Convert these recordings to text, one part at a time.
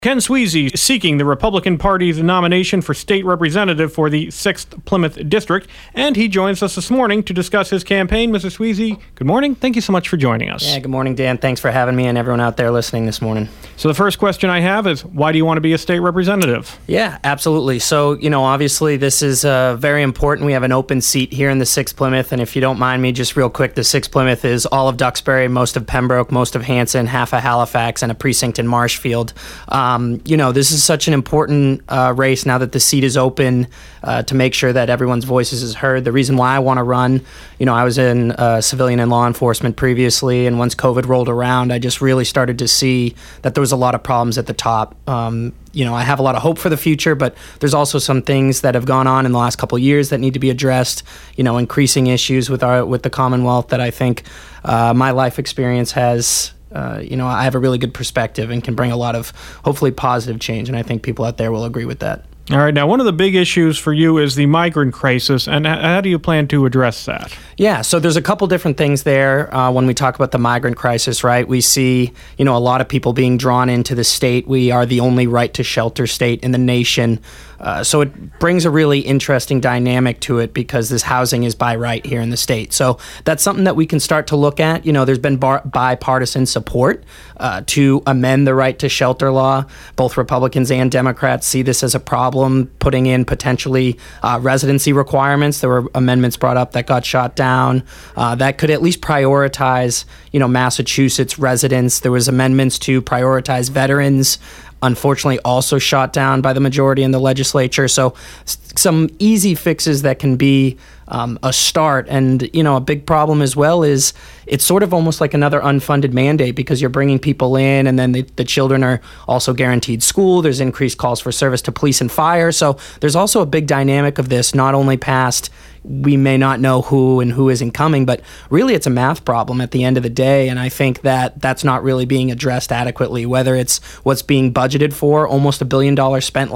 Ken Sweezy seeking the Republican Party's nomination for state representative for the 6th Plymouth District, and he joins us this morning to discuss his campaign. Mr. Sweezy, good morning. Thank you so much for joining us. Yeah, good morning, Dan. Thanks for having me and everyone out there listening this morning. So the first question I have is, why do you want to be a state representative? Yeah, absolutely. So, obviously this is very important. We have an open seat here in the 6th Plymouth, and if you don't mind me, just real quick, the 6th Plymouth is all of Duxbury, most of Pembroke, most of Hanson, half of Halifax, and a precinct in Marshfield. This is such an important race now that the seat is open to make sure that everyone's voices is heard. The reason why I want to run, I was in civilian and law enforcement previously, and once COVID rolled around, I just really started to see that there was a lot of problems at the top. I have a lot of hope for the future, but there's also some things that have gone on in the last couple of years that need to be addressed, increasing issues with the Commonwealth that I think my life experience has. I have a really good perspective and can bring a lot of hopefully positive change, and I think people out there will agree with that. All right. Now, one of the big issues for you is the migrant crisis, and how do you plan to address that? Yeah, so there's a couple different things there when we talk about the migrant crisis, right? We see, a lot of people being drawn into the state. We are the only right to shelter state in the nation. So it brings a really interesting dynamic to it because this housing is by right here in the state. So that's something that we can start to look at. There's been bipartisan support to amend the right to shelter law. Both Republicans and Democrats see this as a problem, putting in potentially residency requirements. There were amendments brought up that got shot down that could at least prioritize, Massachusetts residents. There was amendments to prioritize veterans, unfortunately also shot down by the majority in the legislature. So some easy fixes that can be a start. And, a big problem as well is it's sort of almost like another unfunded mandate because you're bringing people in and then the children are also guaranteed school. There's increased calls for service to police and fire. So there's also a big dynamic of this, not only past we may not know who isn't coming, but really it's a math problem at the end of the day. And I think that that's not really being addressed adequately, whether it's what's being budgeted for, almost $1 billion spent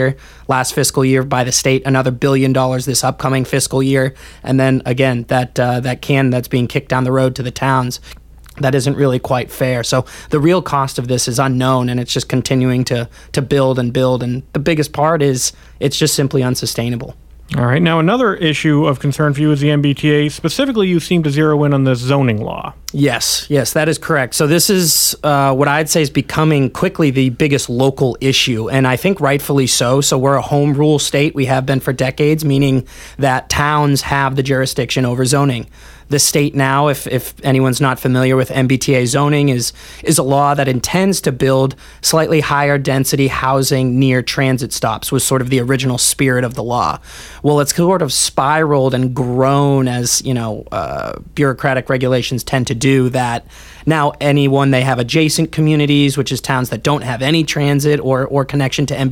last fiscal year by the state, another $1 billion this upcoming fiscal year. And then again, that can that's being kicked down the road to the towns. That isn't really quite fair. So the real cost of this is unknown, and it's just continuing to build and build. And the biggest part is it's just simply unsustainable. All right. Now, another issue of concern for you is the MBTA. Specifically, you seem to zero in on the zoning law. Yes, that is correct. So this is what I'd say is becoming quickly the biggest local issue, and I think rightfully so. So we're a home rule state. We have been for decades, meaning that towns have the jurisdiction over zoning. The state now, if anyone's not familiar with MBTA zoning, is a law that intends to build slightly higher density housing near transit stops, was sort of the original spirit of the law. Well, it's sort of spiraled and grown as, bureaucratic regulations tend to do that. Now, they have adjacent communities, which is towns that don't have any transit or connection to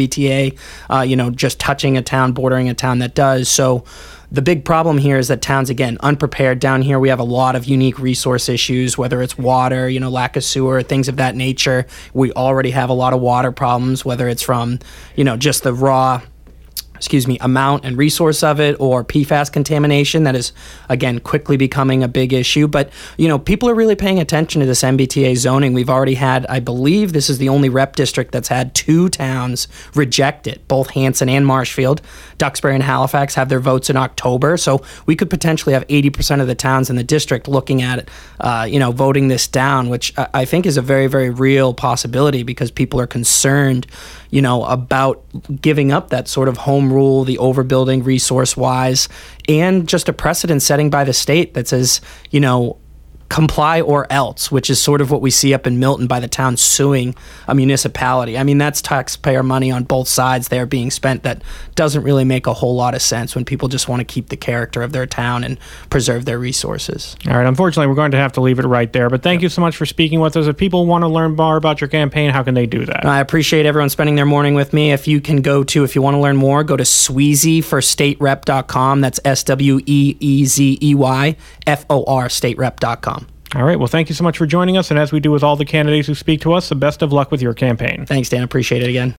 MBTA, just touching a town, bordering a town that does. So the big problem here is that towns, again, unprepared. Down here, we have a lot of unique resource issues, whether it's water, lack of sewer, things of that nature. We already have a lot of water problems, whether it's from, just the raw amount and resource of it, or PFAS contamination that is, again, quickly becoming a big issue. But, people are really paying attention to this MBTA zoning. We've already had, I believe this is the only rep district that's had 2 towns reject it, both Hanson and Marshfield. Duxbury and Halifax have their votes in October. So we could potentially have 80% of the towns in the district looking at it, voting this down, which I think is a very, very real possibility because people are concerned, about giving up that sort of home rule, the overbuilding resource-wise, and just a precedent setting by the state that says, comply or else, which is sort of what we see up in Milton by the town suing a municipality. I mean, that's taxpayer money on both sides there being spent that doesn't really make a whole lot of sense when people just want to keep the character of their town and preserve their resources. All right. Unfortunately, we're going to have to leave it right there, but thank you so much for speaking with us. If people want to learn more about your campaign, how can they do that? I appreciate everyone spending their morning with me. If you want to learn more, go to sweezyforstaterep.com. That's SWEEZEYFOR staterep.com. All right. Well, thank you so much for joining us. And as we do with all the candidates who speak to us, the best of luck with your campaign. Thanks, Dan. Appreciate it again.